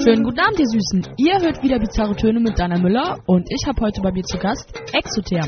Schönen guten Abend, ihr Süßen. Ihr hört wieder Bizarre Töne mit Dana Müller und ich habe heute bei mir zu Gast Exotherm.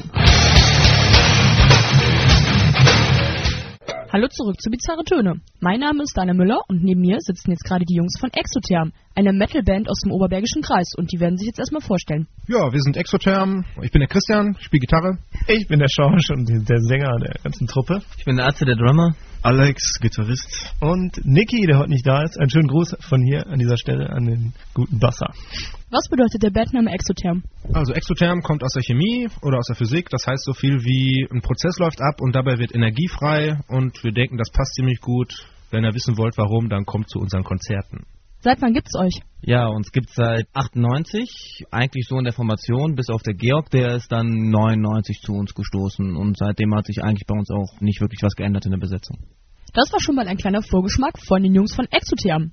Hallo zurück zu Bizarre Töne. Mein Name ist Dana Müller und neben mir sitzen jetzt gerade die Jungs von Exotherm, eine Metalband aus dem Oberbergischen Kreis, und die werden sich jetzt erstmal vorstellen. Ja, wir sind Exotherm. Ich bin der Christian, spiele Gitarre. Ich bin der Schorsch und der Sänger der ganzen Truppe. Ich bin der Atze, der Drummer. Alex, Gitarrist. Und Niki, der heute nicht da ist. Einen schönen Gruß von hier an dieser Stelle an den guten Basser. Was bedeutet der Bandname Exotherm? Also Exotherm kommt aus der Chemie oder aus der Physik. Das heißt so viel wie ein Prozess läuft ab und dabei wird Energie frei. Und wir denken, das passt ziemlich gut. Wenn ihr wissen wollt, warum, dann kommt zu unseren Konzerten. Seit wann gibt's euch? Ja, uns gibt's seit 98, eigentlich so in der Formation, bis auf der Georg, der ist dann 99 zu uns gestoßen und seitdem hat sich eigentlich bei uns auch nicht wirklich was geändert in der Besetzung. Das war schon mal ein kleiner Vorgeschmack von den Jungs von Exotherm.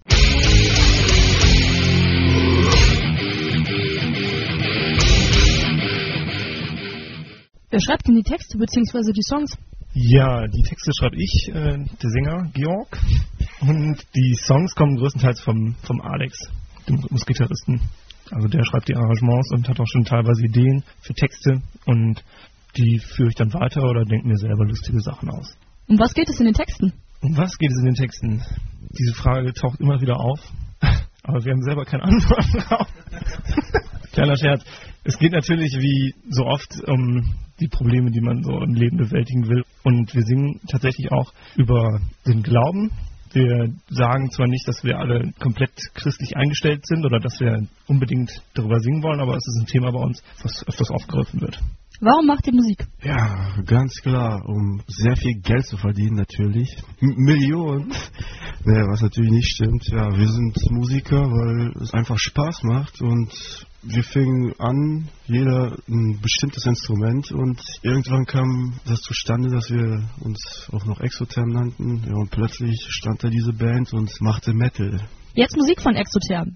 Wer schreibt denn die Texte bzw. die Songs? Ja, die Texte schreibe ich, der Sänger Georg. Und die Songs kommen größtenteils vom Alex, dem Rhythmusgitarristen. Also der schreibt die Arrangements und hat auch schon teilweise Ideen für Texte. Und die führe ich dann weiter oder denke mir selber lustige Sachen aus. Um was geht es in den Texten? Um was geht es in den Texten? Diese Frage taucht immer wieder auf. Aber wir haben selber keine Antwort drauf. Kleiner Scherz. Es geht natürlich wie so oft um die Probleme, die man so im Leben bewältigen will. Und wir singen tatsächlich auch über den Glauben. Wir sagen zwar nicht, dass wir alle komplett christlich eingestellt sind oder dass wir unbedingt darüber singen wollen, aber es ist ein Thema bei uns, was öfters aufgegriffen wird. Warum macht ihr Musik? Ja, ganz klar, um sehr viel Geld zu verdienen natürlich. Millionen. Naja, was natürlich nicht stimmt. Ja, wir sind Musiker, weil es einfach Spaß macht und wir fingen an, jeder ein bestimmtes Instrument und irgendwann kam das zustande, dass wir uns auch noch Exotherm nannten. Ja, und plötzlich stand da diese Band und machte Metal. Jetzt Musik von Exotherm.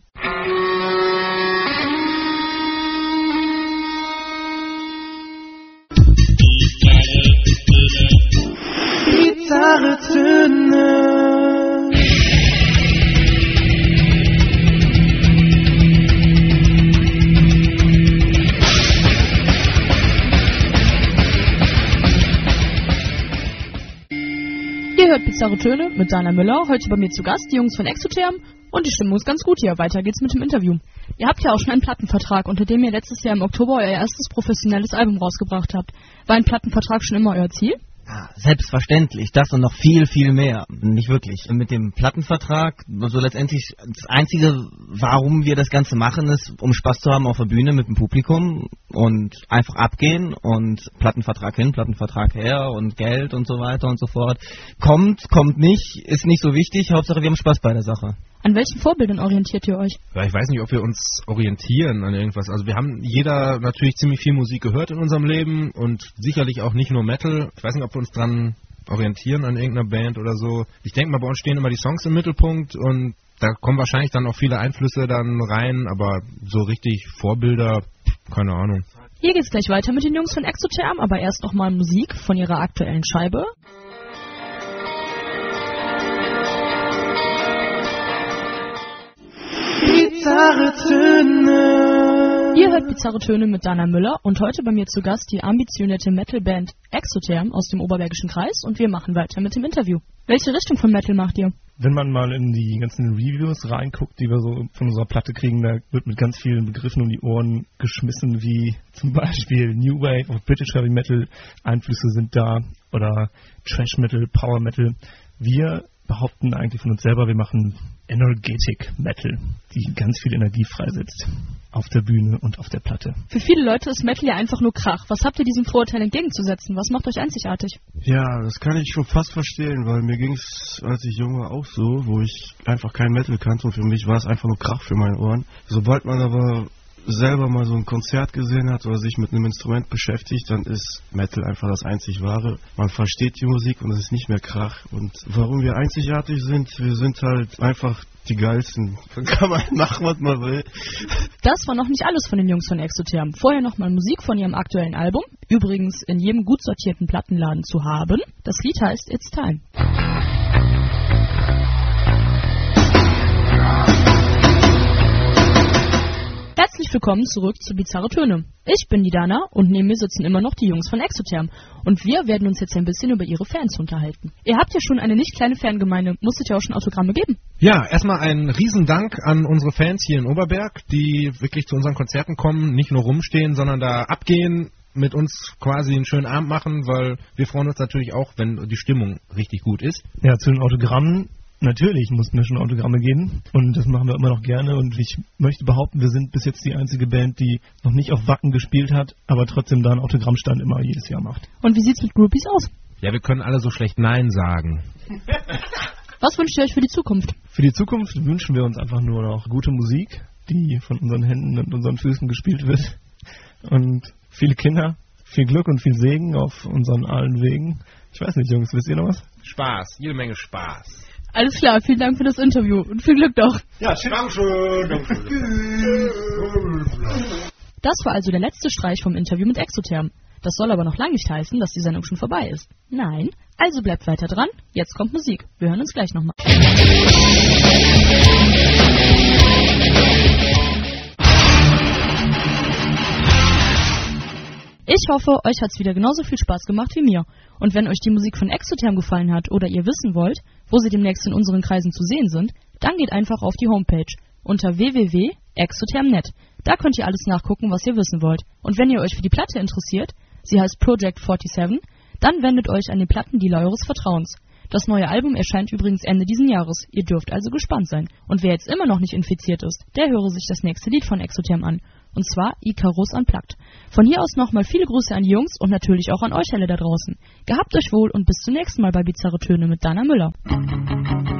Bizarre Töne. Ihr hört Bizarre Töne mit Dana Müller, heute bei mir zu Gast, die Jungs von Exotherm, und die Stimmung ist ganz gut hier. Weiter geht's mit dem Interview. Ihr habt ja auch schon einen Plattenvertrag, unter dem ihr letztes Jahr im Oktober euer erstes professionelles Album rausgebracht habt. War ein Plattenvertrag schon immer euer Ziel? Ja, selbstverständlich, das und noch viel, viel mehr. Nicht wirklich. Mit dem Plattenvertrag, also letztendlich das Einzige, warum wir das Ganze machen, ist, um Spaß zu haben auf der Bühne mit dem Publikum und einfach abgehen und Plattenvertrag hin, Plattenvertrag her und Geld und so weiter und so fort. Kommt nicht, ist nicht so wichtig, Hauptsache wir haben Spaß bei der Sache. An welchen Vorbildern orientiert ihr euch? Ja, ich weiß nicht, ob wir uns orientieren an irgendwas. Also wir haben jeder natürlich ziemlich viel Musik gehört in unserem Leben und sicherlich auch nicht nur Metal. Ich weiß nicht, ob wir uns dran orientieren an irgendeiner Band oder so. Ich denke mal, bei uns stehen immer die Songs im Mittelpunkt und da kommen wahrscheinlich dann auch viele Einflüsse dann rein, aber so richtig Vorbilder, keine Ahnung. Hier geht's gleich weiter mit den Jungs von Exotherm, aber erst nochmal Musik von ihrer aktuellen Scheibe. Bizarre Töne. Ihr hört Bizarre Töne mit Dana Müller und heute bei mir zu Gast die ambitionierte Metalband Exotherm aus dem Oberbergischen Kreis und wir machen weiter mit dem Interview. Welche Richtung von Metal macht ihr? Wenn man mal in die ganzen Reviews reinguckt, die wir so von unserer Platte kriegen, da wird mit ganz vielen Begriffen um die Ohren geschmissen, wie zum Beispiel New Wave und British Heavy Metal, Einflüsse sind da, oder Thrash Metal, Power Metal. Wir behaupten eigentlich von uns selber, wir machen Energetic Metal, die ganz viel Energie freisetzt. Auf der Bühne und auf der Platte. Für viele Leute ist Metal ja einfach nur Krach. Was habt ihr diesem Vorurteil entgegenzusetzen? Was macht euch einzigartig? Ja, das kann ich schon fast verstehen, weil mir ging es, als ich jung war, auch so, wo ich einfach kein Metal kannte und für mich war es einfach nur Krach für meine Ohren. Sobald man aber selber mal so ein Konzert gesehen hat oder sich mit einem Instrument beschäftigt, dann ist Metal einfach das einzig Wahre. Man versteht die Musik und es ist nicht mehr Krach. Und warum wir einzigartig sind, wir sind halt einfach die Geilsten. Dann kann man machen, was man will. Das war noch nicht alles von den Jungs von Exotherm. Vorher nochmal Musik von ihrem aktuellen Album. Übrigens in jedem gut sortierten Plattenladen zu haben. Das Lied heißt It's Time. Herzlich willkommen zurück zu Bizarre Töne. Ich bin die Dana und neben mir sitzen immer noch die Jungs von Exotherm. Und wir werden uns jetzt ein bisschen über ihre Fans unterhalten. Ihr habt ja schon eine nicht kleine Fangemeinde, musstet ja auch schon Autogramme geben. Ja, erstmal einen Riesendank an unsere Fans hier in Oberberg, die wirklich zu unseren Konzerten kommen, nicht nur rumstehen, sondern da abgehen, mit uns quasi einen schönen Abend machen, weil wir freuen uns natürlich auch, wenn die Stimmung richtig gut ist. Ja, zu den Autogrammen. Natürlich mussten wir schon Autogramme geben und das machen wir immer noch gerne und ich möchte behaupten, wir sind bis jetzt die einzige Band, die noch nicht auf Wacken gespielt hat, aber trotzdem da einen Autogrammstand immer jedes Jahr macht. Und wie sieht's mit Groupies aus? Ja, wir können alle so schlecht Nein sagen. Was wünscht ihr euch für die Zukunft? Für die Zukunft wünschen wir uns einfach nur noch gute Musik, die von unseren Händen und unseren Füßen gespielt wird und viele Kinder, viel Glück und viel Segen auf unseren allen Wegen. Ich weiß nicht, Jungs, wisst ihr noch was? Spaß, jede Menge Spaß. Alles klar, vielen Dank für das Interview und viel Glück doch. Ja, Dankeschön. Das war also der letzte Streich vom Interview mit Exotherm. Das soll aber noch lange nicht heißen, dass die Sendung schon vorbei ist. Nein, also bleibt weiter dran, jetzt kommt Musik. Wir hören uns gleich nochmal. Ich hoffe, euch hat's wieder genauso viel Spaß gemacht wie mir. Und wenn euch die Musik von Exotherm gefallen hat oder ihr wissen wollt, wo sie demnächst in unseren Kreisen zu sehen sind, dann geht einfach auf die Homepage unter www.exotherm.net. Da könnt ihr alles nachgucken, was ihr wissen wollt. Und wenn ihr euch für die Platte interessiert, sie heißt Project 47, dann wendet euch an den Plattendealer eures Vertrauens. Das neue Album erscheint übrigens Ende diesen Jahres. Ihr dürft also gespannt sein. Und wer jetzt immer noch nicht infiziert ist, der höre sich das nächste Lied von Exotherm an. Und zwar Icarus Unplugged. Von hier aus nochmal viele Grüße an die Jungs und natürlich auch an euch alle da draußen. Gehabt euch wohl und bis zum nächsten Mal bei Bizarre Töne mit Dana Müller.